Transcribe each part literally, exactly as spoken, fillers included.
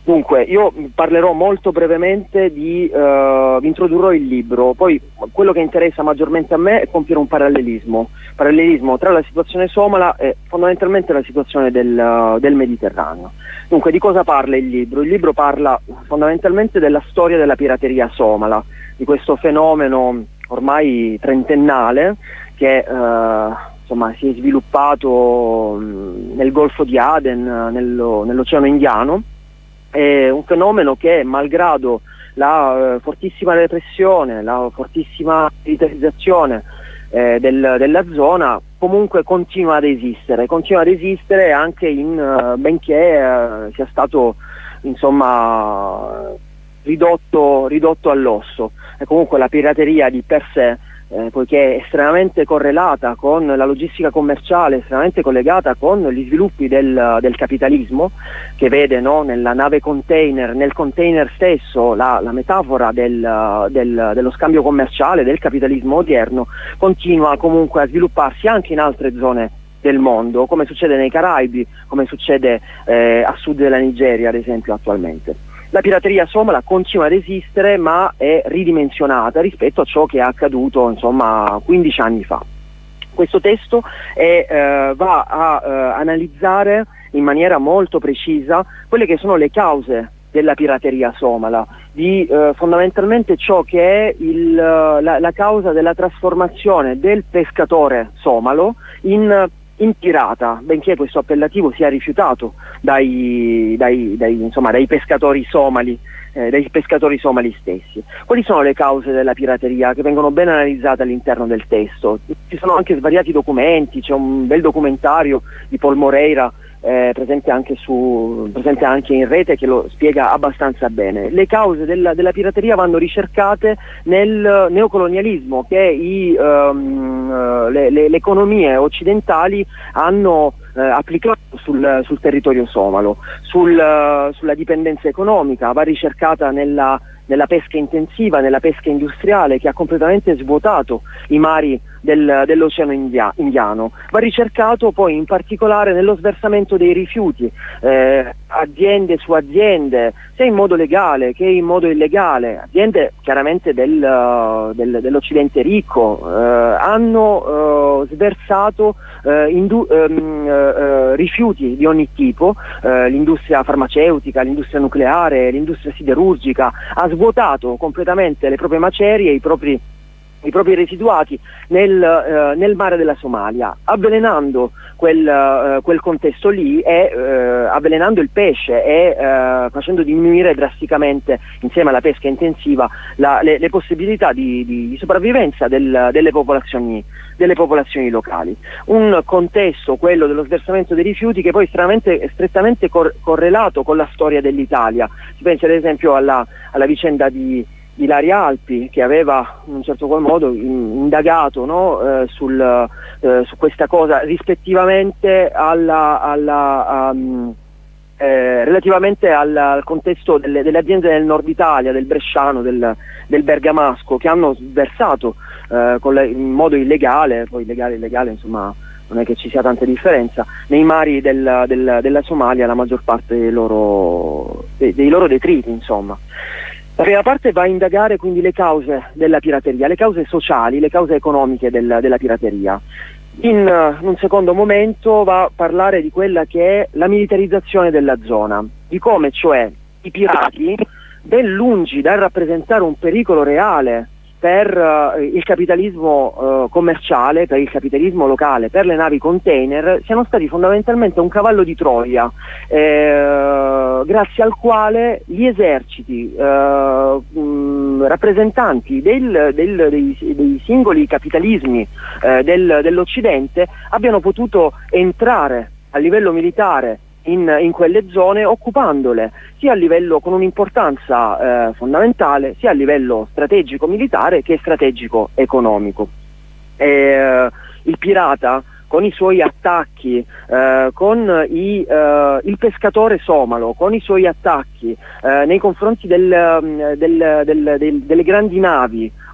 Dunque, io parlerò molto brevemente di, uh, vi introdurrò il libro, poi quello che interessa maggiormente a me è compiere un parallelismo, parallelismo tra la situazione somala e fondamentalmente la situazione del, uh, del Mediterraneo. Dunque, di cosa parla il libro? Il libro parla fondamentalmente della storia della pirateria somala, di questo fenomeno ormai trentennale che uh, insomma, si è sviluppato mh, nel Golfo di Aden, nello, nell'Oceano Indiano. È un fenomeno che, malgrado la eh, fortissima repressione, la fortissima militarizzazione eh, del, della zona, comunque continua ad esistere, continua ad esistere anche in, uh, benché uh, sia stato insomma ridotto, ridotto all'osso. E comunque la pirateria di per sé, Eh, poiché è estremamente correlata con la logistica commerciale, estremamente collegata con gli sviluppi del, del capitalismo, che vede, no, nella nave container, nel container stesso, la, la metafora del, del, dello scambio commerciale, del capitalismo odierno, continua comunque a svilupparsi anche in altre zone del mondo, come succede nei Caraibi, come succede eh, a sud della Nigeria, ad esempio, attualmente. La pirateria somala continua ad esistere, ma è ridimensionata rispetto a ciò che è accaduto insomma quindici anni fa. Questo testo è, eh, va a eh, analizzare in maniera molto precisa quelle che sono le cause della pirateria somala, di eh, fondamentalmente ciò che è il, la, la causa della trasformazione del pescatore somalo in in pirata, benché questo appellativo sia rifiutato dai, dai, dai, insomma, dai pescatori somali, eh, dai pescatori somali stessi. Quali sono le cause della pirateria che vengono ben analizzate all'interno del testo? Ci sono anche svariati documenti, c'è un bel documentario di Paul Moreira eh, presente, anche su, presente anche in rete, che lo spiega abbastanza bene. Le cause della, della pirateria vanno ricercate nel neocolonialismo che i, um, le, le, le economie occidentali hanno eh, applicato sul, sul territorio somalo, sul, uh, sulla dipendenza economica. Va ricercata nella, nella pesca intensiva, nella pesca industriale che ha completamente svuotato i mari del, dell'Oceano India, Indiano. Va ricercato poi in particolare nello sversamento dei rifiuti, eh, aziende su aziende, sia in modo legale che in modo illegale, aziende chiaramente del, del, dell'Occidente ricco, eh, hanno eh, sversato eh, indu- ehm, eh, rifiuti di ogni tipo, eh, l'industria farmaceutica, l'industria nucleare, l'industria siderurgica, ha svuotato completamente le proprie macerie, i propri i propri residuati nel, eh, nel mare della Somalia, avvelenando quel, eh, quel contesto lì e eh, avvelenando il pesce e eh, facendo diminuire drasticamente, insieme alla pesca intensiva, la, le, le possibilità di, di, di sopravvivenza del, delle popolazioni delle popolazioni locali. Un contesto, quello dello sversamento dei rifiuti, che poi è estremamente, strettamente cor- correlato con la storia dell'Italia. Si pensa ad esempio alla, alla vicenda di Ilaria Alpi, che aveva in un certo qual modo indagato, no, eh, sul, eh, su questa cosa rispettivamente alla, alla um, eh, relativamente al, al contesto delle, delle aziende del nord Italia, del bresciano, del, del bergamasco, che hanno versato eh, con le, in modo illegale, poi illegale illegale insomma non è che ci sia tanta differenza, nei mari del, del, della Somalia la maggior parte dei loro, dei, dei loro detriti, insomma. La prima parte va a indagare quindi le cause della pirateria, le cause sociali, le cause economiche del, della pirateria. In, uh, in un secondo momento va a parlare di quella che è la militarizzazione della zona, di come cioè i pirati, ben lungi dal rappresentare un pericolo reale per uh, il capitalismo uh, commerciale, per il capitalismo locale, per le navi container, siano stati fondamentalmente un cavallo di Troia, eh, grazie al quale gli eserciti uh, mh, rappresentanti del, del, dei, dei singoli capitalismi uh, del, dell'Occidente abbiano potuto entrare a livello militare In, in quelle zone, occupandole sia a livello con un'importanza eh, fondamentale, sia a livello strategico militare che strategico economico. E, eh, il pirata con i suoi attacchi, eh, con i, eh, il pescatore somalo, con i suoi attacchi eh, nei confronti del, del, del, del, delle grandi navi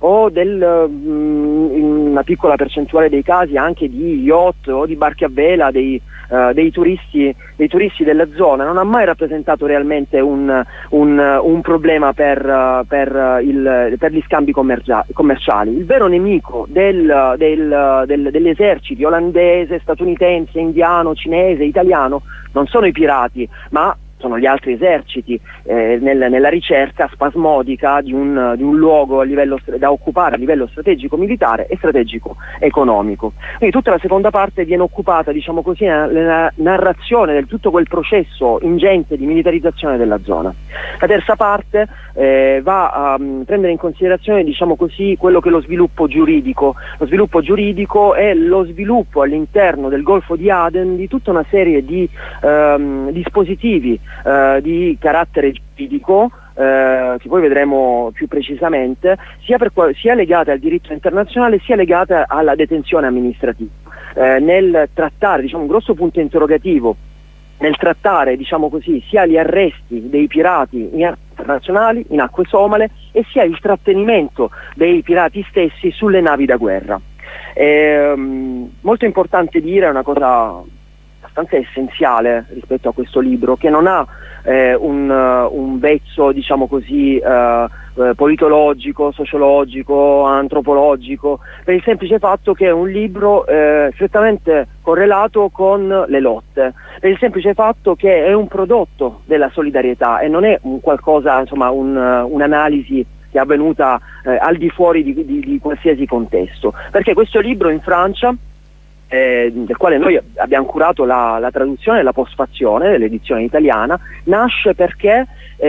o del, mh, in una piccola percentuale dei casi anche di yacht o di barche a vela dei, uh, dei, turisti, dei turisti della zona, non ha mai rappresentato realmente un, un, un problema per, uh, per, il, per gli scambi commercia- commerciali. Il vero nemico del, del, del, degli eserciti olandese, statunitense, indiano, cinese, italiano non sono i pirati, ma sono gli altri eserciti eh, nel, nella ricerca spasmodica di un, di un luogo a livello, da occupare a livello strategico militare e strategico economico. Quindi tutta la seconda parte viene occupata, diciamo così, nella narrazione di tutto quel processo ingente di militarizzazione della zona. La terza parte eh, va a um, prendere in considerazione, diciamo così, quello che è lo sviluppo giuridico. Lo sviluppo giuridico è lo sviluppo all'interno del Golfo di Aden di tutta una serie di um, dispositivi Uh, di carattere giuridico, uh, che poi vedremo più precisamente, sia, per qual- sia legate al diritto internazionale sia legate alla detenzione amministrativa. Uh, nel trattare, diciamo, un grosso punto interrogativo nel trattare, diciamo così, sia gli arresti dei pirati in acque internazionali, in acque somale, e sia il trattenimento dei pirati stessi sulle navi da guerra. E, um, molto importante dire, è una cosa abbastanza essenziale rispetto a questo libro, che non ha eh, un, uh, un vezzo, diciamo così, uh, uh, politologico, sociologico, antropologico, per il semplice fatto che è un libro eh, strettamente correlato con le lotte, per il semplice fatto che è un prodotto della solidarietà e non è un qualcosa, insomma, un, uh, un'analisi che è avvenuta eh, al di fuori di, di, di qualsiasi contesto, perché questo libro in Francia, Eh, del quale noi abbiamo curato la, la traduzione e la postfazione dell'edizione italiana, nasce perché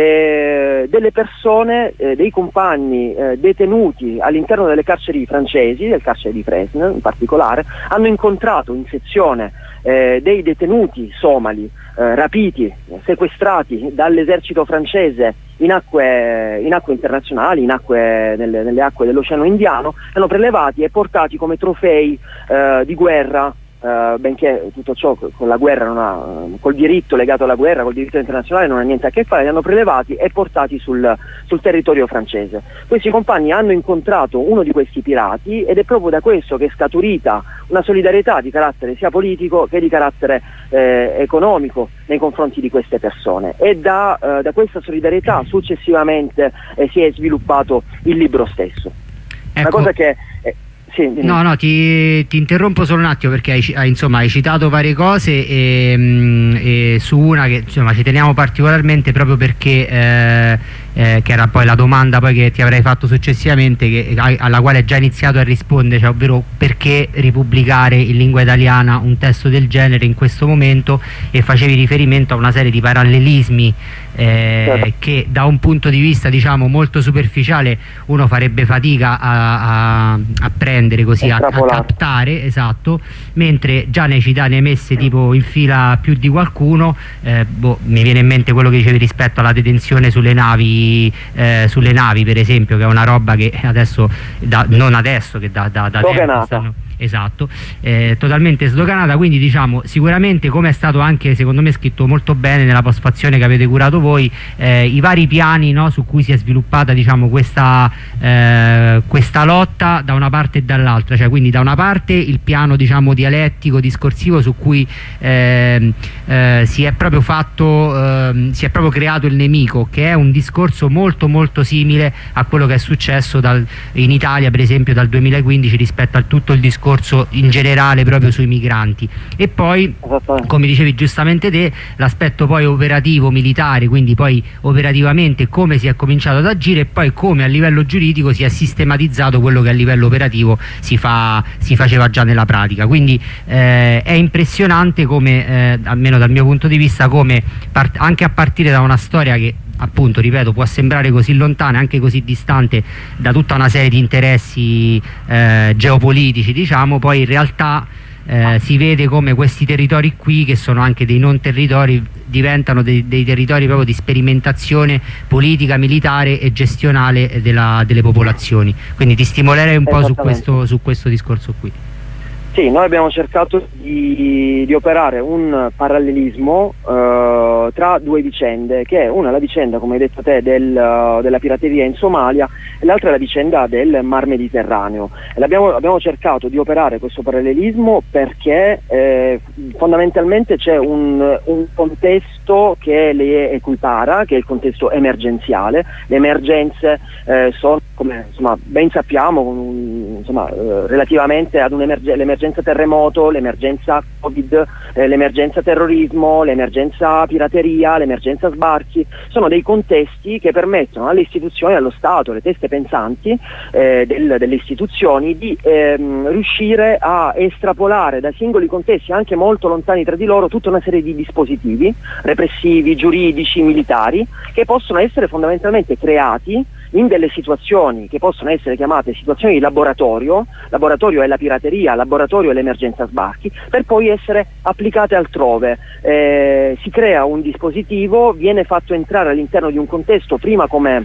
eh, delle persone, eh, dei compagni eh, detenuti all'interno delle carceri francesi, del carcere di Fresnes in particolare, hanno incontrato in sezione eh, dei detenuti somali eh, rapiti, sequestrati dall'esercito francese in acque, in acque internazionali, in acque, nelle, nelle acque dell'Oceano Indiano, hanno prelevati e portati come trofei eh, di guerra, eh, benché tutto ciò con la guerra non ha, col diritto legato alla guerra, col diritto internazionale non ha niente a che fare, li hanno prelevati e portati sul, sul territorio francese. Questi compagni hanno incontrato uno di questi pirati ed è proprio da questo che è scaturita una solidarietà di carattere sia politico che di carattere eh, economico nei confronti di queste persone, e da, eh, da questa solidarietà successivamente eh, si è sviluppato il libro stesso. Ecco. Una cosa che eh, sì, no no ti, ti interrompo solo un attimo, perché hai, hai, insomma, hai citato varie cose e, mh, e su una che, insomma, ci teniamo particolarmente, proprio perché eh, eh, che era poi la domanda poi che ti avrei fatto successivamente, che, alla quale hai già iniziato a rispondere, cioè, ovvero perché ripubblicare in lingua italiana un testo del genere in questo momento, e facevi riferimento a una serie di parallelismi eh, certo. che da un punto di vista, diciamo, molto superficiale uno farebbe fatica a, a, a prendere così, a, a captare, esatto, mentre già ne citati, ne hai messe tipo in fila più di qualcuno. eh, boh, mi viene in mente quello che dicevi rispetto alla detenzione sulle navi eh, sulle navi, per esempio, che è una roba che adesso da, non adesso che da, da, da tempo stanno, esatto, eh, totalmente sdoganata. Quindi, diciamo, sicuramente, come è stato anche secondo me scritto molto bene nella postfazione che avete curato voi, eh, i vari piani, no, su cui si è sviluppata, diciamo, questa, eh, questa lotta da una parte e dall'altra, cioè quindi da una parte il piano, diciamo, dialettico, discorsivo, su cui eh, eh, si è proprio fatto eh, si è proprio creato il nemico, che è un discorso molto molto simile a quello che è successo dal, in Italia, per esempio, dal duemilaquindici rispetto a tutto il discorso in generale proprio sui migranti. E poi, come dicevi giustamente te, l'aspetto poi operativo militare, quindi poi operativamente come si è cominciato ad agire, e poi come a livello giuridico si è sistematizzato quello che a livello operativo si, fa, si faceva già nella pratica. Quindi eh, è impressionante come, eh, almeno dal mio punto di vista, come anche a partire da una storia che, appunto, ripeto, può sembrare così lontana, anche così distante da tutta una serie di interessi eh, geopolitici, diciamo, poi in realtà eh, si vede come questi territori qui, che sono anche dei non territori, diventano dei, dei territori proprio di sperimentazione politica, militare e gestionale della, delle popolazioni. Quindi ti stimolerei un po' su questo, su questo discorso qui. Sì, noi abbiamo cercato di, di operare un parallelismo uh, tra due vicende, che è una la vicenda, come hai detto te, del, uh, della pirateria in Somalia e l'altra è la vicenda del Mar Mediterraneo. E abbiamo, abbiamo cercato di operare questo parallelismo perché eh, fondamentalmente c'è un, un contesto che le equipara, che è il contesto emergenziale. Le emergenze eh, sono, come insomma, ben sappiamo, un, insomma, eh, relativamente ad un'emergenza terremoto, l'emergenza Covid, eh, l'emergenza terrorismo, l'emergenza pirateria, l'emergenza sbarchi, sono dei contesti che permettono alle istituzioni, allo Stato, alle teste pensanti eh, del, delle istituzioni di ehm, riuscire a estrapolare da singoli contesti anche molto lontani tra di loro tutta una serie di dispositivi repressivi, giuridici, militari, che possono essere fondamentalmente creati in delle situazioni che possono essere chiamate situazioni di laboratorio. Laboratorio è la pirateria, laboratorio è l'emergenza sbarchi, per poi essere applicate altrove. Eh, si crea un dispositivo, viene fatto entrare all'interno di un contesto prima come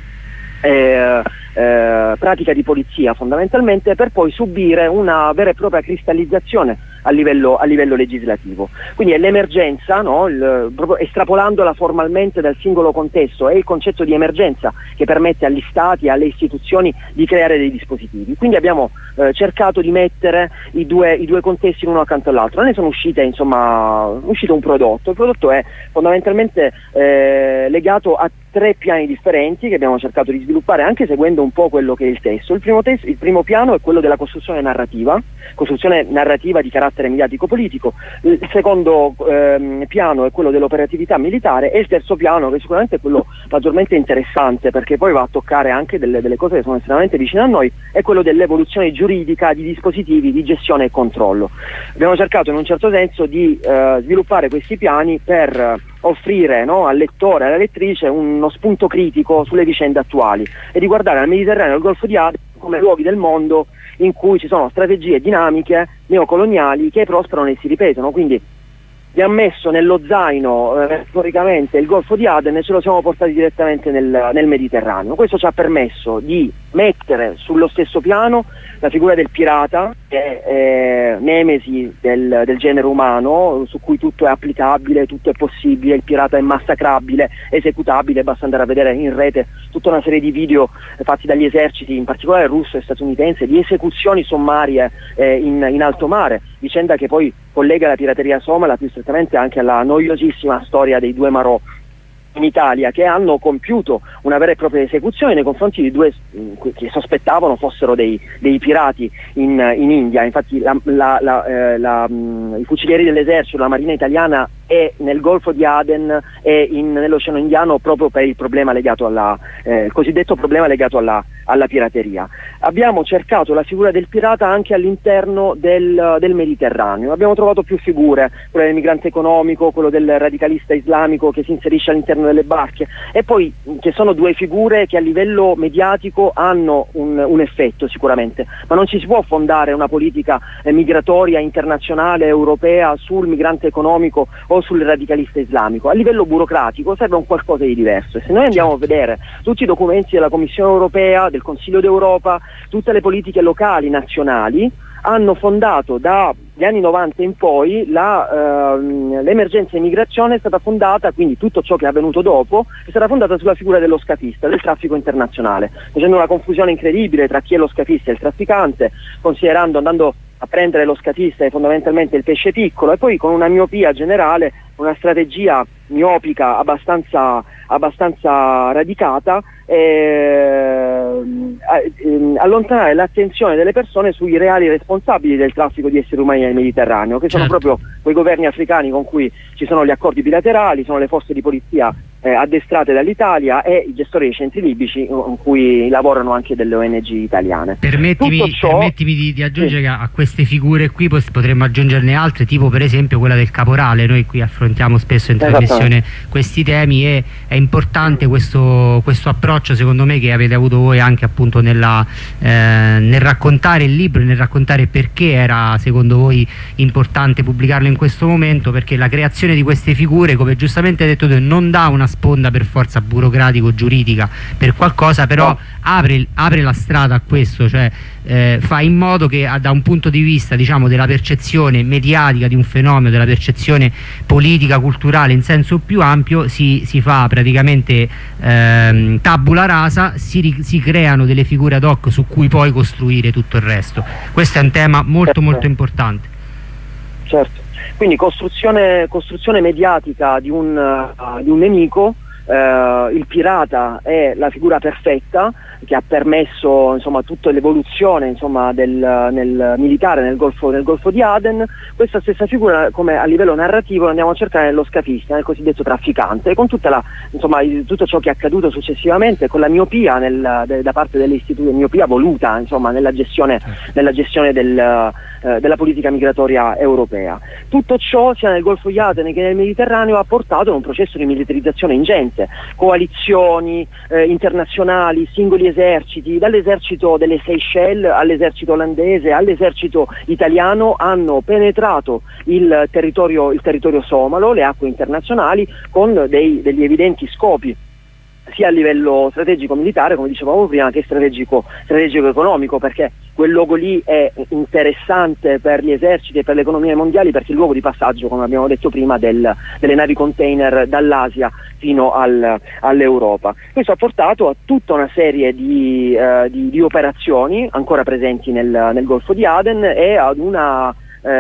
eh, eh, pratica di polizia fondamentalmente, per poi subire una vera e propria cristallizzazione a livello, a livello legislativo. Quindi è l'emergenza, no? il, proprio estrapolandola formalmente dal singolo contesto, è il concetto di emergenza che permette agli stati e alle istituzioni di creare dei dispositivi. Quindi abbiamo eh, cercato di mettere i due, i due contesti l'uno accanto all'altro. Ne sono uscite, insomma, uscito un prodotto. Il prodotto è fondamentalmente eh, legato a tre piani differenti che abbiamo cercato di sviluppare anche seguendo un po' quello che è il testo. Il primo, testo, il primo piano è quello della costruzione narrativa, costruzione narrativa di carattere mediatico-politico, il secondo ehm, piano è quello dell'operatività militare e il terzo piano, che sicuramente è quello maggiormente interessante perché poi va a toccare anche delle, delle cose che sono estremamente vicine a noi, è quello dell'evoluzione giuridica di dispositivi di gestione e controllo. Abbiamo cercato in un certo senso di eh, sviluppare questi piani per offrire, no, al lettore, alla lettrice uno spunto critico sulle vicende attuali e di guardare al Mediterraneo e al Golfo di Aden come luoghi del mondo in cui ci sono strategie dinamiche neocoloniali che prosperano e si ripetono. Quindi abbiamo messo nello zaino eh, storicamente il Golfo di Aden e ce lo siamo portati direttamente nel, nel Mediterraneo. Questo ci ha permesso di mettere sullo stesso piano la figura del pirata, che è eh, nemesi del, del genere umano, su cui tutto è applicabile, tutto è possibile, il pirata è massacrabile, esecutabile, basta andare a vedere in rete tutta una serie di video eh, fatti dagli eserciti, in particolare russo e statunitense, di esecuzioni sommarie eh, in, in alto mare, vicenda che poi collega la pirateria somala più strettamente anche alla noiosissima storia dei due Marò in Italia, che hanno compiuto una vera e propria esecuzione nei confronti di due mh, che sospettavano fossero dei, dei pirati in, in India. Infatti la, la, la, eh, la, mh, i fucilieri dell'esercito, la marina italiana è nel Golfo di Aden e in, nell'Oceano Indiano proprio per il problema legato alla eh, il cosiddetto problema legato alla, alla pirateria. Abbiamo cercato la figura del pirata anche all'interno del, del Mediterraneo. Abbiamo trovato più figure, quello del migrante economico, quello del radicalista islamico che si inserisce all'interno delle barche, e poi che sono due figure che a livello mediatico hanno un, un effetto sicuramente, ma non ci si può fondare una politica eh, migratoria internazionale europea sul migrante economico o sul radicalista islamico. A livello burocratico serve un qualcosa di diverso, e se noi andiamo a vedere tutti i documenti della Commissione europea, del Consiglio d'Europa, tutte le politiche locali nazionali hanno fondato dagli anni novanta in poi la, ehm, l'emergenza immigrazione è stata fondata, quindi tutto ciò che è avvenuto dopo è stata fondata sulla figura dello scafista, del traffico internazionale, facendo una confusione incredibile tra chi è lo scafista e il trafficante, considerando, andando a prendere lo scafista è fondamentalmente il pesce piccolo, e poi con una miopia generale, una strategia miopica abbastanza, abbastanza radicata, eh, eh, allontanare l'attenzione delle persone sui reali responsabili del traffico di esseri umani nel Mediterraneo, che sono certo. proprio quei governi africani con cui ci sono gli accordi bilaterali, sono le forze di polizia eh, addestrate dall'Italia e i gestori dei centri libici in cui lavorano anche delle O N G italiane. Permettimi, ciò, permettimi di, di aggiungere sì. che a queste figure qui potremmo aggiungerne altre, tipo per esempio quella del caporale. Noi qui affrontiamo spesso in trasmissione questi temi e è importante questo, questo approccio, secondo me, che avete avuto voi anche appunto nella, eh, nel raccontare il libro, nel raccontare perché era secondo voi importante pubblicarlo in questo momento, perché la creazione di queste figure, come giustamente hai detto tu, non dà una sponda per forza burocratico-giuridica per qualcosa, però no. apre, apre la strada a questo, cioè eh, fa in modo che da un punto di vista, diciamo, della percezione mediatica di un fenomeno, della percezione politica, culturale in senso più ampio, si, si fa praticamente ehm, tabula rasa, si, si creano delle figure ad hoc su cui poi costruire tutto il resto. Questo è un tema molto molto importante. Certo, quindi costruzione, costruzione mediatica di un, uh, di un nemico. Uh, il pirata è la figura perfetta che ha permesso, insomma, tutta l'evoluzione, insomma, del, nel militare nel Golfo, nel Golfo di Aden. Questa stessa figura, come a livello narrativo, andiamo a cercare nello scafista, nel cosiddetto trafficante, con tutta la, insomma, tutto ciò che è accaduto successivamente, con la miopia nel, de, da parte dell'istituto, miopia voluta, insomma, nella gestione, nella gestione del, eh, della politica migratoria europea. Tutto ciò, sia nel Golfo di Aden che nel Mediterraneo, ha portato a un processo di militarizzazione ingente, coalizioni eh, internazionali, singoli eserciti, dall'esercito delle Seychelles all'esercito olandese all'esercito italiano, hanno penetrato il territorio, il territorio somalo, le acque internazionali, con dei, degli evidenti scopi sia a livello strategico militare, come dicevamo prima, che strategico, strategico economico, perché quel luogo lì è interessante per gli eserciti e per le economie mondiali, perché è il luogo di passaggio, come abbiamo detto prima, del, delle navi container dall'Asia fino al, all'Europa. Questo ha portato a tutta una serie di, uh, di, di operazioni ancora presenti nel, nel Golfo di Aden e ad una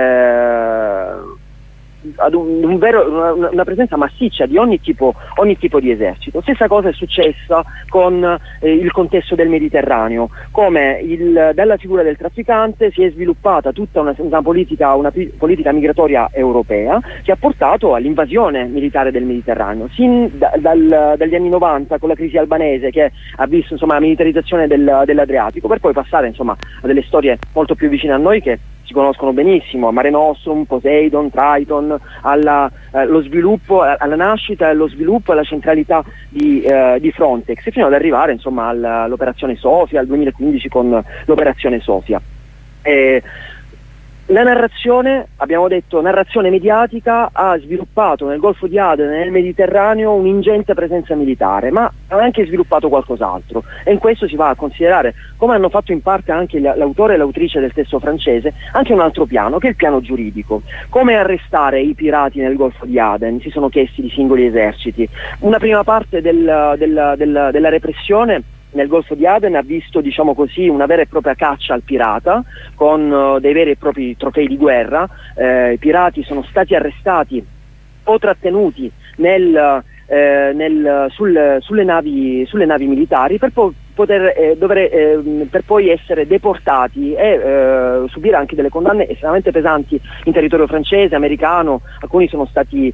uh, ad un, un vero, una, una presenza massiccia di ogni tipo, ogni tipo di esercito. Stessa cosa è successa con eh, il contesto del Mediterraneo, come il, dalla figura del trafficante si è sviluppata tutta una, una, politica, una politica migratoria europea che ha portato all'invasione militare del Mediterraneo, sin da, dal, dagli anni novanta, con la crisi albanese, che ha visto, insomma, la militarizzazione del, dell'Adriatico, per poi passare, insomma, a delle storie molto più vicine a noi, che si conoscono benissimo: Mare Nostrum, Poseidon, Triton, alla, eh, lo sviluppo, alla nascita, allo sviluppo e alla centralità di, eh, di Frontex, fino ad arrivare, insomma, all'operazione Sofia, al duemilaquindici con l'operazione Sofia. Eh, La narrazione, abbiamo detto, narrazione mediatica, ha sviluppato nel Golfo di Aden e nel Mediterraneo un'ingente presenza militare, ma ha anche sviluppato qualcos'altro, e in questo si va a considerare, come hanno fatto in parte anche l'autore e l'autrice del testo francese, anche un altro piano, che è il piano giuridico. Come arrestare i pirati nel Golfo di Aden? Si sono chiesti di singoli eserciti. Una prima parte del, del, del, della repressione nel Golfo di Aden ha visto, diciamo così, una vera e propria caccia al pirata, con uh, dei veri e propri trofei di guerra. Eh, i pirati sono stati arrestati o trattenuti nel, eh, nel, sul, sulle, navi, sulle navi militari per po- poter eh, dover, eh, per poi essere deportati e eh, subire anche delle condanne estremamente pesanti in territorio francese, americano. Alcuni sono stati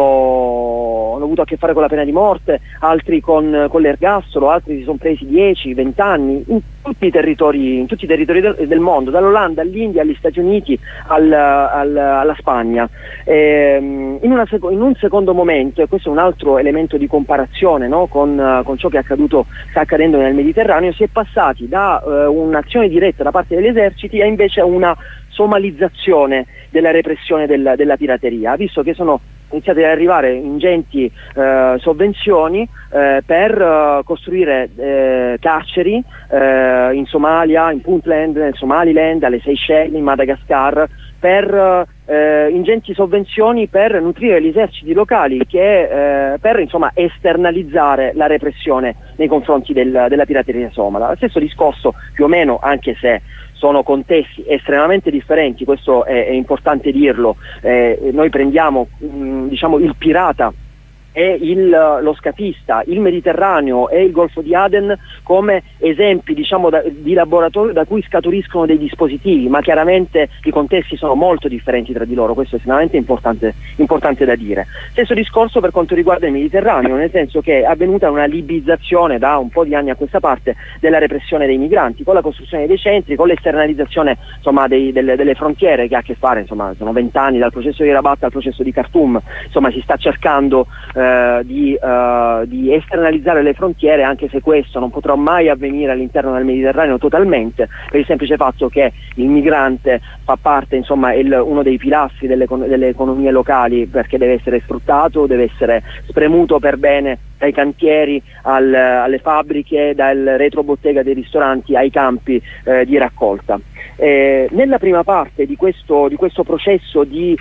hanno, hanno avuto a che fare con la pena di morte, altri con, con l'ergastolo, altri si sono presi dieci venti anni in tutti i territori, in tutti i territori del, del mondo, dall'Olanda all'India, agli Stati Uniti, al, al, alla Spagna. E, in, una seco- in un secondo momento, e questo è un altro elemento di comparazione, no, con, con ciò che è accaduto, sta accadendo nel Mediterraneo, si è passati da uh, un'azione diretta da parte degli eserciti a invece una somalizzazione della repressione del, della pirateria, visto che sono iniziate ad arrivare ingenti eh, sovvenzioni eh, per uh, costruire eh, carceri eh, in Somalia, in Puntland, nel Somaliland, alle Seychelles, in Madagascar, per eh, ingenti sovvenzioni per nutrire gli eserciti locali, che eh, per, insomma, esternalizzare la repressione nei confronti del, della pirateria somala. Lo stesso discorso, più o meno, anche se sono contesti estremamente differenti, questo è, è importante dirlo. Eh, noi prendiamo mh, diciamo il pirata e il, lo scafista, il Mediterraneo e il Golfo di Aden come esempi, diciamo, da, di laboratorio da cui scaturiscono dei dispositivi, ma chiaramente i contesti sono molto differenti tra di loro, questo è estremamente importante, importante da dire. Stesso discorso per quanto riguarda il Mediterraneo, nel senso che è avvenuta una libizzazione da un po' di anni a questa parte della repressione dei migranti, con la costruzione dei centri, con l'esternalizzazione, insomma, dei, delle, delle frontiere, che ha a che fare, insomma, sono vent'anni dal processo di Rabat al processo di Khartoum, insomma, si sta cercando eh, eh, di, eh, di esternalizzare le frontiere, anche se questo non potrà mai avvenire all'interno del Mediterraneo totalmente, per il semplice fatto che il migrante fa parte, insomma, il, uno dei pilastri delle, delle economie locali, perché deve essere sfruttato, deve essere spremuto per bene dai cantieri al, alle fabbriche, dal retrobottega dei ristoranti ai campi eh, di raccolta. Eh, nella prima parte di questo, di questo processo di,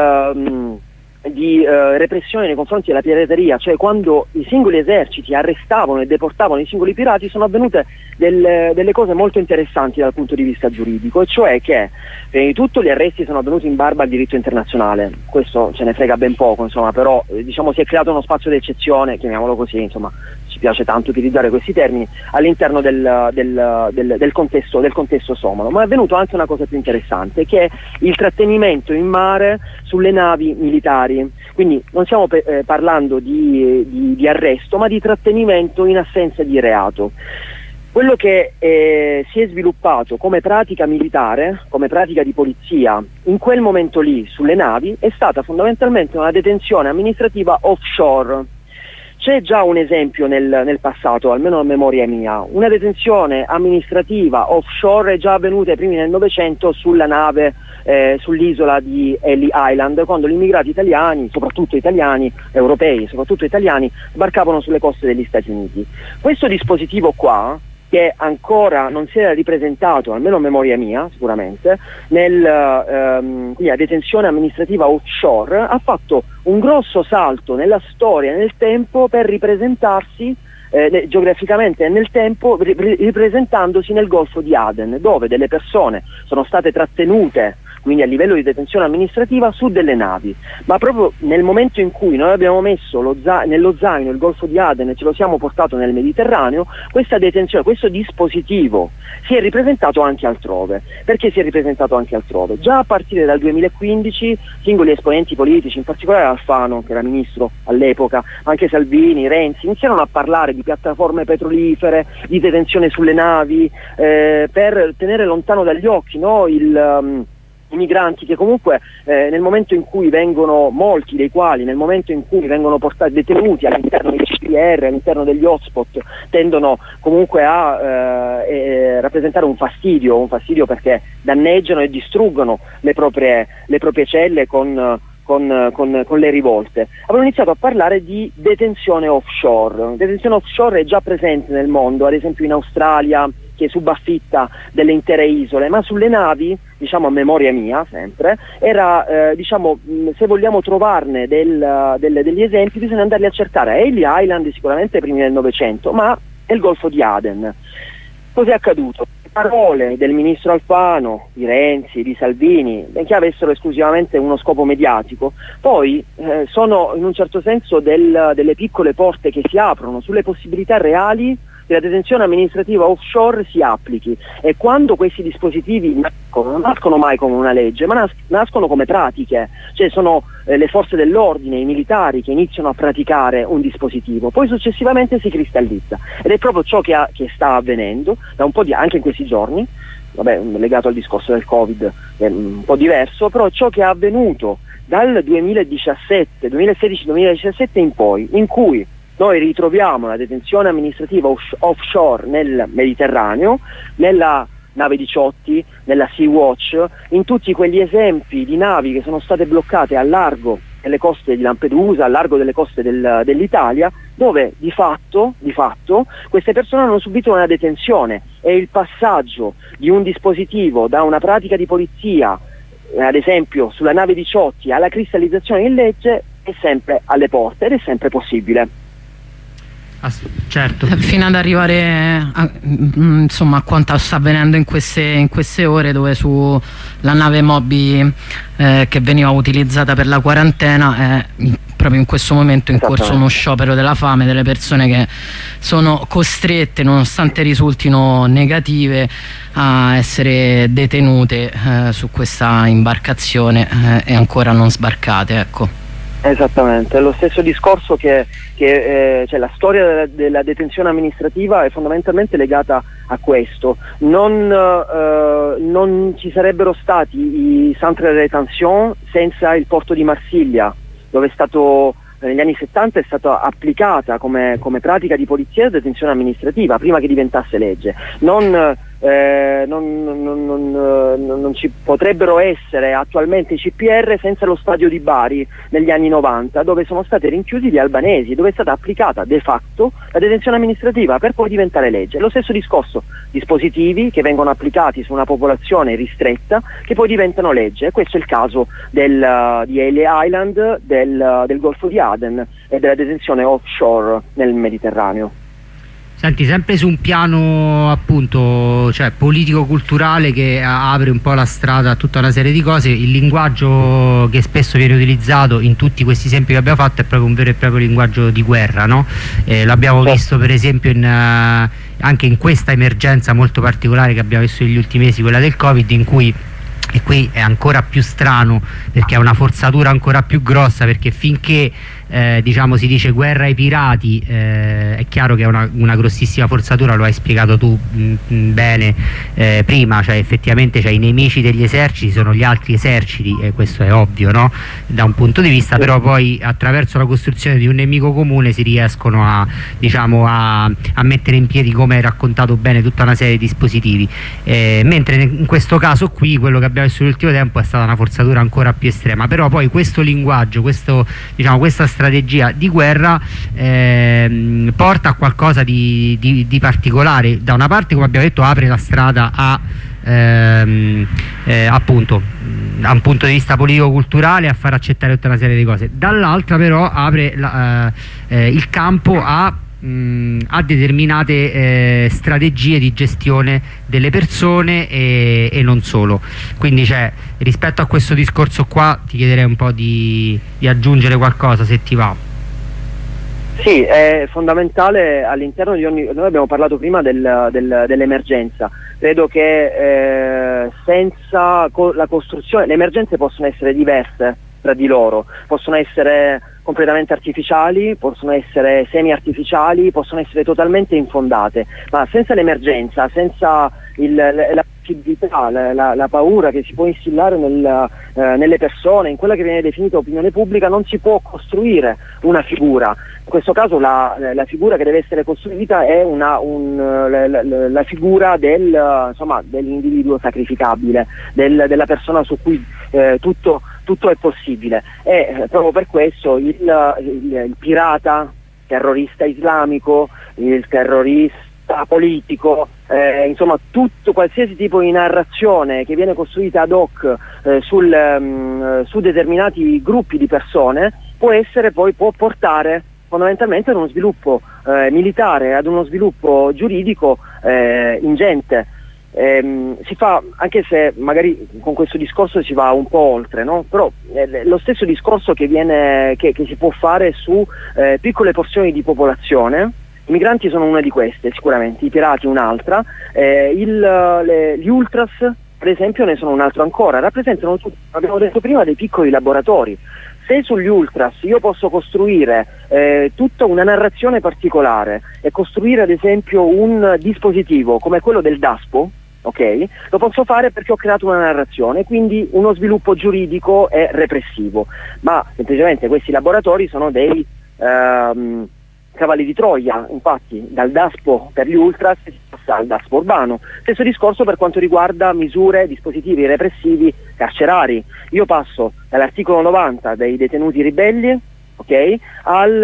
ehm, di eh, repressione nei confronti della pirateria, cioè quando i singoli eserciti arrestavano e deportavano i singoli pirati, sono avvenute del, delle cose molto interessanti dal punto di vista giuridico, e cioè che prima di tutto gli arresti sono avvenuti in barba al diritto internazionale. Questo ce ne frega ben poco, insomma, però eh, diciamo si è creato uno spazio d'eccezione, chiamiamolo così, insomma, ci piace tanto utilizzare questi termini, all'interno del, del, del, del, contesto, del contesto somalo. Ma è avvenuto anche una cosa più interessante, che è il trattenimento in mare sulle navi militari. Quindi non stiamo pe- eh, parlando di, di, di arresto, ma di trattenimento in assenza di reato. Quello che eh, si è sviluppato come pratica militare, come pratica di polizia, in quel momento lì sulle navi, è stata fondamentalmente una detenzione amministrativa offshore. C'è già un esempio nel, nel passato, almeno a memoria mia, una detenzione amministrativa offshore è già avvenuta ai primi del Novecento sulla nave, eh, sull'isola di Ellis Island, quando gli immigrati italiani, soprattutto italiani, europei, soprattutto italiani, sbarcavano sulle coste degli Stati Uniti. Questo dispositivo qua, che ancora non si era ripresentato, almeno a memoria mia sicuramente, nel, ehm, quindi la detenzione amministrativa offshore, ha fatto un grosso salto nella storia e nel tempo per ripresentarsi eh, geograficamente e nel tempo, rip- ripresentandosi nel Golfo di Aden, dove delle persone sono state trattenute, quindi a livello di detenzione amministrativa, su delle navi. Ma proprio nel momento in cui noi abbiamo messo lo za- nello zaino il Golfo di Aden e ce lo siamo portato nel Mediterraneo, questa detenzione, questo dispositivo si è ripresentato anche altrove. Perché si è ripresentato anche altrove? Già a partire dal duemilaquindici singoli esponenti politici, in particolare Alfano, che era ministro all'epoca, anche Salvini, Renzi, iniziarono a parlare di piattaforme petrolifere, di detenzione sulle navi, eh, per tenere lontano dagli occhi, no, il... Um, i migranti che comunque eh, nel momento in cui vengono, molti dei quali nel momento in cui vengono portati, detenuti all'interno dei C P R, all'interno degli hotspot, tendono comunque a eh, eh, rappresentare un fastidio, un fastidio perché danneggiano e distruggono le proprie, le proprie celle con Con, con, con le rivolte. Abbiamo iniziato a parlare di detenzione offshore. Detenzione offshore è già presente nel mondo, ad esempio in Australia, che subaffitta delle intere isole, ma sulle navi, diciamo a memoria mia sempre, era, eh, diciamo, mh, se vogliamo trovarne del, del, degli esempi bisogna andarli a cercare a Ellis Island, sicuramente ai primi del Novecento, ma nel Golfo di Aden. Cos'è accaduto? Parole del ministro Alfano, di Renzi, di Salvini, benché avessero esclusivamente uno scopo mediatico, poi eh, sono in un certo senso del, delle piccole porte che si aprono sulle possibilità reali che la detenzione amministrativa offshore si applichi, e quando questi dispositivi nascono, non nascono mai come una legge, ma nas- nascono come pratiche, cioè sono eh, le forze dell'ordine, i militari che iniziano a praticare un dispositivo, poi successivamente si cristallizza, ed è proprio ciò che, ha, che sta avvenendo da un po' di, anche in questi giorni, vabbè, legato al discorso del Covid è un po' diverso, però ciò che è avvenuto dal duemiladiciassette, duemilasedici duemiladiciassette in poi, in cui noi ritroviamo la detenzione amministrativa off- offshore nel Mediterraneo, nella nave Diciotti, nella Sea-Watch, in tutti quegli esempi di navi che sono state bloccate a largo delle coste di Lampedusa, a largo delle coste del, dell'Italia, dove di fatto, di fatto queste persone hanno subito una detenzione, e il passaggio di un dispositivo da una pratica di polizia, eh, ad esempio sulla nave Diciotti, alla cristallizzazione in legge è sempre alle porte ed è sempre possibile. Ah, certo. Fino ad arrivare a, insomma, a quanto sta avvenendo in queste, in queste ore, dove su la nave Moby eh, che veniva utilizzata per la quarantena è proprio in questo momento in corso uno sciopero della fame delle persone che sono costrette, nonostante risultino negative, a essere detenute eh, su questa imbarcazione eh, e ancora non sbarcate, ecco. Esattamente, è lo stesso discorso che, che eh, cioè la storia della, della detenzione amministrativa è fondamentalmente legata a questo. Non, eh, non ci sarebbero stati i centre de rétention senza il porto di Marsiglia, dove è stato negli anni settanta è stata applicata come, come pratica di polizia e detenzione amministrativa prima che diventasse legge. Non Eh, non, non, non, non, non ci potrebbero essere attualmente i C P R senza lo stadio di Bari negli anni novanta, dove sono stati rinchiusi gli albanesi, dove è stata applicata de facto la detenzione amministrativa per poi diventare legge. Lo stesso discorso, dispositivi che vengono applicati su una popolazione ristretta che poi diventano legge. Questo è il caso del, di Ellis Island, del, del Golfo di Aden e della detenzione offshore nel Mediterraneo. Senti, sempre su un piano appunto, cioè politico-culturale, che apre un po' la strada a tutta una serie di cose, il linguaggio che spesso viene utilizzato in tutti questi esempi che abbiamo fatto è proprio un vero e proprio linguaggio di guerra, no? Eh, l'abbiamo visto per esempio in, uh, anche in questa emergenza molto particolare che abbiamo visto negli ultimi mesi, quella del Covid, in cui, e qui è ancora più strano perché ha una forzatura ancora più grossa, perché finché Eh, diciamo si dice guerra ai pirati, eh, è chiaro che è una, una grossissima forzatura, lo hai spiegato tu mh, bene eh, prima, cioè effettivamente cioè, i nemici degli eserciti sono gli altri eserciti, e questo è ovvio, no? Da un punto di vista, però poi attraverso la costruzione di un nemico comune si riescono a, diciamo, a, a mettere in piedi, come hai raccontato bene, tutta una serie di dispositivi, eh, mentre in questo caso qui quello che abbiamo visto nell'ultimo tempo è stata una forzatura ancora più estrema. Però poi questo linguaggio, questo, diciamo, questa strategia di guerra ehm, porta a qualcosa di, di, di particolare. Da una parte, come abbiamo detto, apre la strada a ehm, eh, appunto da un punto di vista politico-culturale a far accettare tutta una serie di cose, dall'altra però apre la, eh, eh, il campo a a determinate eh, strategie di gestione delle persone e, e non solo. Quindi cioè, rispetto a questo discorso qua ti chiederei un po' di, di aggiungere qualcosa, se ti va. Sì, è fondamentale all'interno di ogni... Noi abbiamo parlato prima del, del, dell'emergenza. Credo che eh, senza co la costruzione... Le emergenze possono essere diverse tra di loro, possono essere completamente artificiali, possono essere semi-artificiali, possono essere totalmente infondate, ma senza l'emergenza, senza il, la possibilità, la, la, la paura che si può instillare nel, eh, nelle persone, in quella che viene definita opinione pubblica, non si può costruire una figura. In questo caso la, la figura che deve essere costruita è una, un, la, la, la figura del, insomma, dell'individuo sacrificabile, del, della persona su cui eh, tutto, tutto è possibile. E eh, proprio per questo il, il, il pirata, terrorista islamico, il terrorista politico, eh, insomma tutto, qualsiasi tipo di narrazione che viene costruita ad hoc eh, sul, um, su determinati gruppi di persone può essere poi può portare fondamentalmente ad uno sviluppo eh, militare, ad uno sviluppo giuridico eh, ingente. Eh, si fa, anche se magari con questo discorso si va un po' oltre, no? Però eh, lo stesso discorso che, viene, che, che si può fare su eh, piccole porzioni di popolazione. I migranti sono una di queste sicuramente, i pirati un'altra, eh, il, le, gli ultras per esempio ne sono un altro ancora, rappresentano, abbiamo detto prima, dei piccoli laboratori. Se sugli ultras io posso costruire eh, tutta una narrazione particolare e costruire ad esempio un dispositivo come quello del DASPO, ok? Lo posso fare perché ho creato una narrazione, quindi uno sviluppo giuridico e repressivo, ma semplicemente questi laboratori sono dei ehm, cavalli di Troia. Infatti dal DASPO per gli ultras si passa al DASPO urbano. Stesso discorso per quanto riguarda misure, dispositivi repressivi carcerari. Io passo dall'articolo novanta dei detenuti ribelli, ok, al,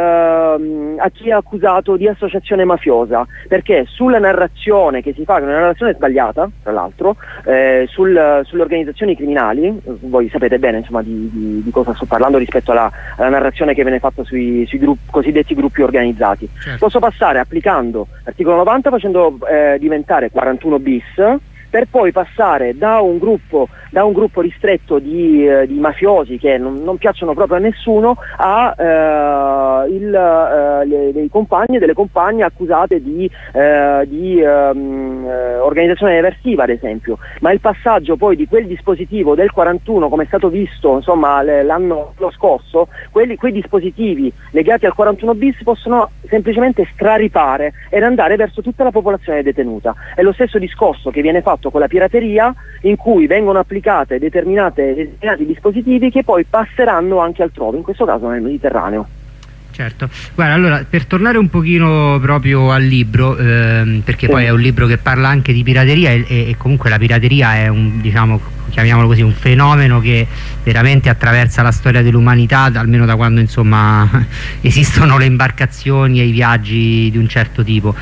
ehm, a chi è accusato di associazione mafiosa, perché sulla narrazione che si fa, che è una narrazione sbagliata tra l'altro, eh, sul, sulle organizzazioni criminali, voi sapete bene insomma di, di, di cosa sto parlando rispetto alla, alla narrazione che viene fatta sui, sui gruppi, cosiddetti gruppi organizzati. Certo. Posso passare applicando l'articolo novanta facendo eh, diventare quarantuno bis, per poi passare da un gruppo, da un gruppo ristretto di, eh, di mafiosi che non, non piacciono proprio a nessuno a eh, il, eh, le, dei compagni e delle compagne accusate di, eh, di ehm, eh, organizzazione eversiva ad esempio. Ma il passaggio poi di quel dispositivo del quarantuno, come è stato visto insomma l'anno scorso, quelli, quei dispositivi legati al quarantuno bis possono semplicemente straripare ed andare verso tutta la popolazione detenuta. È lo stesso discorso che viene fatto rapporto con la pirateria, in cui vengono applicate determinate, determinati dispositivi che poi passeranno anche altrove, in questo caso nel Mediterraneo. Certo, guarda, allora per tornare un pochino proprio al libro, ehm, perché sì. Poi è un libro che parla anche di pirateria e, e comunque la pirateria è un, diciamo, chiamiamolo così, un fenomeno che veramente attraversa la storia dell'umanità, almeno da quando insomma esistono le imbarcazioni e i viaggi di un certo tipo,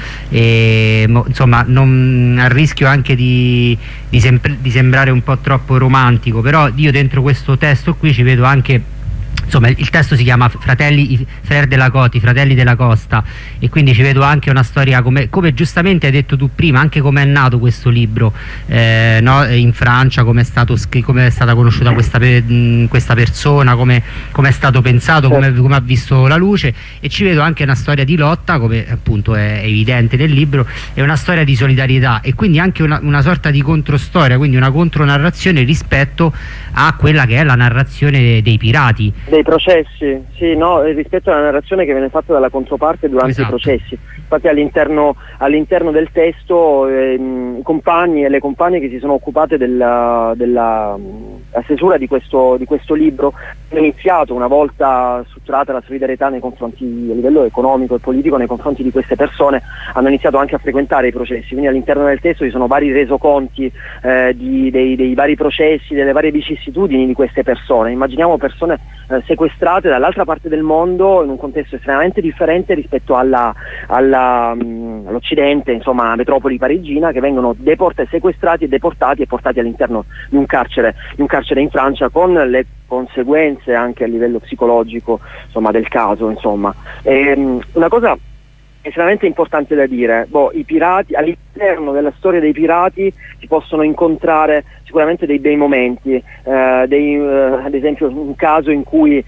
e insomma non, a rischio anche di, di, sem di sembrare un po' troppo romantico, però io dentro questo testo qui ci vedo anche, insomma il testo si chiama Fratelli, i Frères de la Côte, i fratelli della costa, e quindi ci vedo anche una storia come, come giustamente hai detto tu prima, anche come è nato questo libro, eh, no? In Francia, come è stato come è stata conosciuta questa, pe questa persona, come com è stato pensato, come com ha visto la luce, e ci vedo anche una storia di lotta, come appunto è evidente nel libro, e una storia di solidarietà, e quindi anche una, una sorta di controstoria, quindi una contronarrazione rispetto a quella che è la narrazione dei pirati. Dei processi, sì, no, rispetto alla narrazione che viene fatta dalla controparte durante esatto. i processi. Infatti all'interno all'interno del testo ehm, i compagni e le compagne che si sono occupate della, della la stesura di questo, di questo libro hanno iniziato, una volta strutturata la solidarietà nei confronti a livello economico e politico nei confronti di queste persone, hanno iniziato anche a frequentare i processi, quindi all'interno del testo ci sono vari resoconti eh, di, dei, dei vari processi, delle varie vicissitudini di queste persone. Immaginiamo persone eh, sequestrate dall'altra parte del mondo in un contesto estremamente differente rispetto alla, alla, mh, all'Occidente, insomma metropoli parigina, che vengono deportati, sequestrati e deportati e portati all'interno di un carcere, di un carcere in Francia, con le conseguenze anche a livello psicologico, insomma, del caso, insomma. E, mh, una cosa estremamente importante da dire, boh, i pirati, all'interno della storia dei pirati si possono incontrare sicuramente dei bei momenti, eh, dei, eh, ad esempio un caso in cui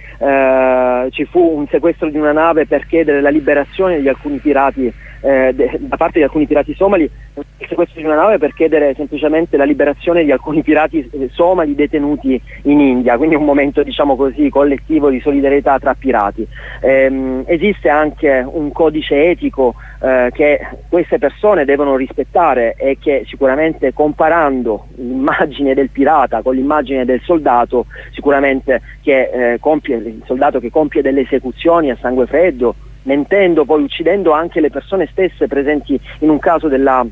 eh, ci fu un sequestro di una nave per chiedere la liberazione di alcuni pirati, eh, da parte di alcuni pirati somali, il sequestro di una nave per chiedere semplicemente la liberazione di alcuni pirati eh, somali detenuti in India, quindi un momento, diciamo così, collettivo di solidarietà tra pirati. Ehm, esiste anche un codice etico eh, che queste persone devono rispettare, e che sicuramente, comparando l'immagine del pirata con l'immagine del soldato, sicuramente che eh, compie, il soldato che compie delle esecuzioni a sangue freddo, mentendo, poi uccidendo anche le persone stesse presenti in un caso della,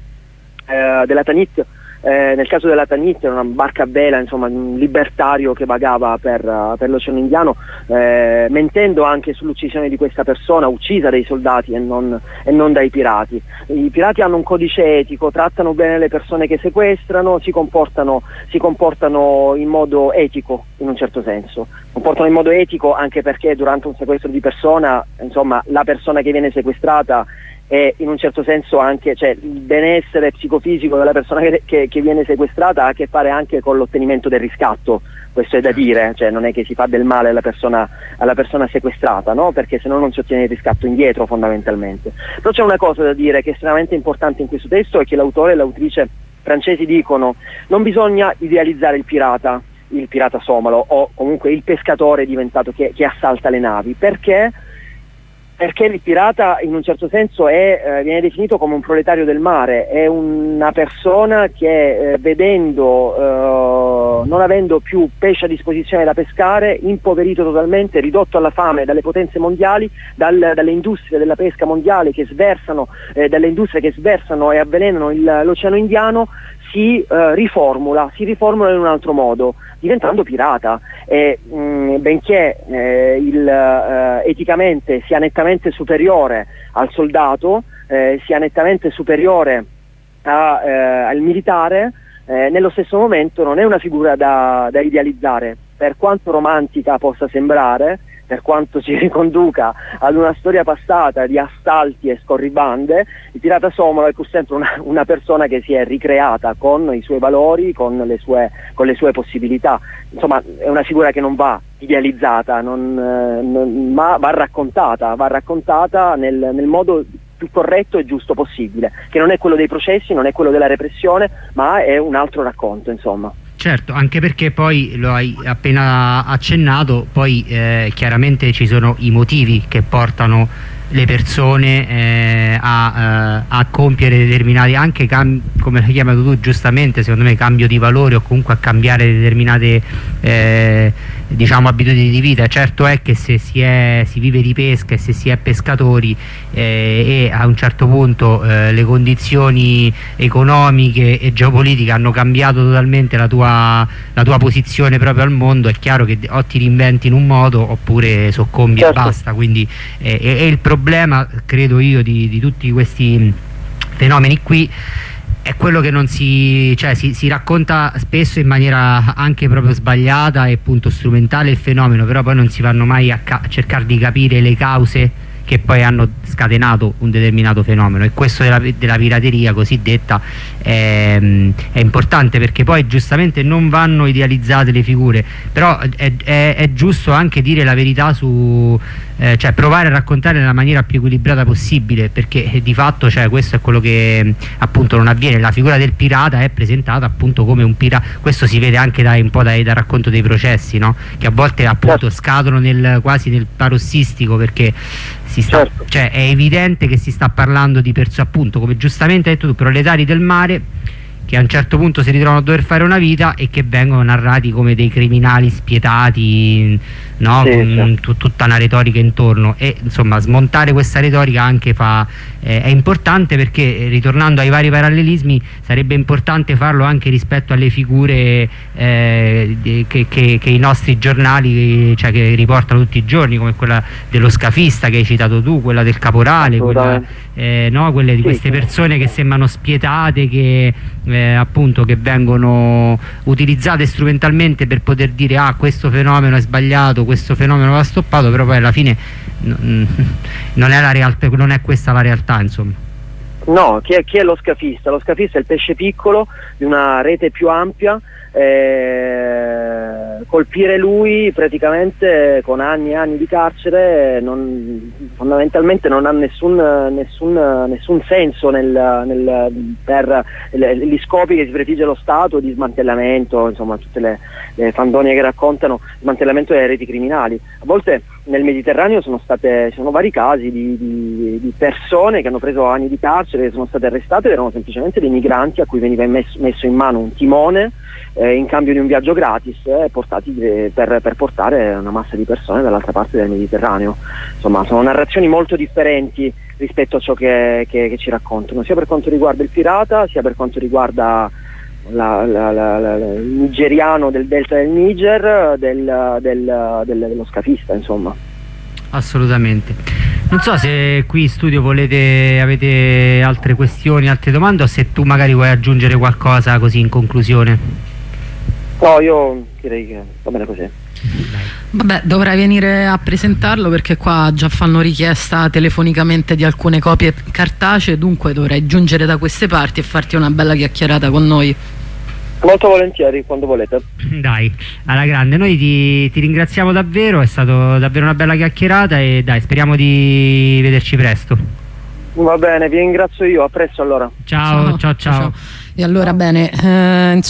eh, della Tanit. Eh, nel caso della Tanit, una barca a vela, insomma un libertario che vagava per, uh, per l'Oceano Indiano, eh, mentendo anche sull'uccisione di questa persona, uccisa dai soldati e non, e non dai pirati. I pirati hanno un codice etico, trattano bene le persone che sequestrano, si comportano, si comportano in modo etico, in un certo senso. Comportano in modo etico anche perché durante un sequestro di persona, insomma, la persona che viene sequestrata e in un certo senso anche, cioè, il benessere psicofisico della persona che, che, che viene sequestrata ha a che fare anche con l'ottenimento del riscatto, questo è da dire, cioè non è che si fa del male alla persona, alla persona sequestrata, no? Perché se no non si ottiene il riscatto indietro fondamentalmente. Però c'è una cosa da dire che è estremamente importante in questo testo, è che l'autore e l'autrice francesi dicono: non bisogna idealizzare il pirata, il pirata somalo, o comunque il pescatore diventato che, che assalta le navi, perché perché il pirata in un certo senso è, eh, viene definito come un proletario del mare, è una persona che eh, vedendo, eh, non avendo più pesce a disposizione da pescare, impoverito totalmente, ridotto alla fame dalle potenze mondiali, dal, dalle industrie della pesca mondiale che sversano, eh, dalle industrie che sversano e avvelenano l'Oceano Indiano, si eh, riformula, si riformula in un altro modo, diventando pirata. E mh, benché eh, il, eh, eticamente sia nettamente superiore al soldato, eh, sia nettamente superiore a, eh, al militare, eh, nello stesso momento non è una figura da, da idealizzare, per quanto romantica possa sembrare, per quanto ci riconduca ad una storia passata di assalti e scorribande. Il pirata somalo è pur sempre una, una persona che si è ricreata con i suoi valori, con le sue, con le sue possibilità. Insomma, è una figura che non va idealizzata, non, non, ma va raccontata, va raccontata nel, nel modo più corretto e giusto possibile, che non è quello dei processi, non è quello della repressione, ma è un altro racconto, insomma. Certo, anche perché poi lo hai appena accennato, poi eh, chiaramente ci sono i motivi che portano le persone eh, a, uh, a compiere determinati, anche come l'hai chiamato tu giustamente, secondo me cambio di valore, o comunque a cambiare determinate eh, diciamo abitudini di vita. Certo è che se si, è, si vive di pesca e se si è pescatori eh, e a un certo punto eh, le condizioni economiche e geopolitiche hanno cambiato totalmente la tua, la tua posizione proprio al mondo, è chiaro che o ti reinventi in un modo oppure soccombi, certo, e basta. Quindi eh, e, e il problema, credo io, di, di tutti questi fenomeni qui è quello che non si, cioè, si, si racconta spesso in maniera anche proprio sbagliata e appunto strumentale il fenomeno, però poi non si vanno mai a, a cercare di capire le cause che poi hanno scatenato un determinato fenomeno, e questo della, della pirateria cosiddetta è, è importante, perché poi giustamente non vanno idealizzate le figure, però è, è, è giusto anche dire la verità su, eh, cioè provare a raccontare nella maniera più equilibrata possibile, perché eh, di fatto, cioè, questo è quello che appunto non avviene. La figura del pirata è presentata appunto come un pirata, questo si vede anche dai, un po' dai, dal racconto dei processi, no? Che a volte appunto scadono nel, quasi nel parossistico, perché si sta, certo, cioè è evidente che si sta parlando di persone, appunto, come giustamente hai detto tu, proletari del mare, che a un certo punto si ritrovano a dover fare una vita e che vengono narrati come dei criminali spietati, no? Sì, con sì. tutta una retorica intorno, e insomma smontare questa retorica anche fa, eh, è importante, perché ritornando ai vari parallelismi sarebbe importante farlo anche rispetto alle figure eh, che, che, che i nostri giornali, cioè, che riportano tutti i giorni, come quella dello scafista che hai citato tu, quella del caporale, quella, eh, no? Quelle di queste persone che sembrano spietate, che eh, appunto che vengono utilizzate strumentalmente per poter dire ah, questo fenomeno è sbagliato, questo fenomeno va stoppato, però poi alla fine non è, la realtà, non è questa la realtà, insomma. No, chi è, chi è lo scafista? Lo scafista è il pesce piccolo di una rete più ampia. Eh, colpire lui praticamente con anni e anni di carcere non, fondamentalmente non ha nessun, nessun, nessun senso nel, nel, per gli scopi che si prefigge lo Stato di smantellamento, insomma tutte le, le fandonie che raccontano smantellamento delle reti criminali. A volte nel Mediterraneo sono state, ci sono vari casi di, di, di persone che hanno preso anni di carcere, che sono state arrestate ed erano semplicemente dei migranti a cui veniva messo, messo in mano un timone Eh, in cambio di un viaggio gratis, eh, portati eh, per, per portare una massa di persone dall'altra parte del Mediterraneo. Insomma, sono narrazioni molto differenti rispetto a ciò che, che, che ci raccontano, sia per quanto riguarda il pirata, sia per quanto riguarda la, la, la, la, il nigeriano del delta del Niger, del, del, del, dello scafista, insomma. Assolutamente. Non so se qui in studio volete, avete altre questioni, altre domande, o se tu magari vuoi aggiungere qualcosa così in conclusione. No, io direi che va bene così. Vabbè, dovrai venire a presentarlo, perché qua già fanno richiesta telefonicamente di alcune copie cartacee, dunque dovrai giungere da queste parti e farti una bella chiacchierata con noi. Molto volentieri, quando volete. Dai, alla grande, noi ti, ti ringraziamo davvero, è stata davvero una bella chiacchierata, e dai, speriamo di vederci presto. Va bene, vi ringrazio io, a presto allora. Ciao, ciao, ciao. ciao. ciao. E allora bene, eh,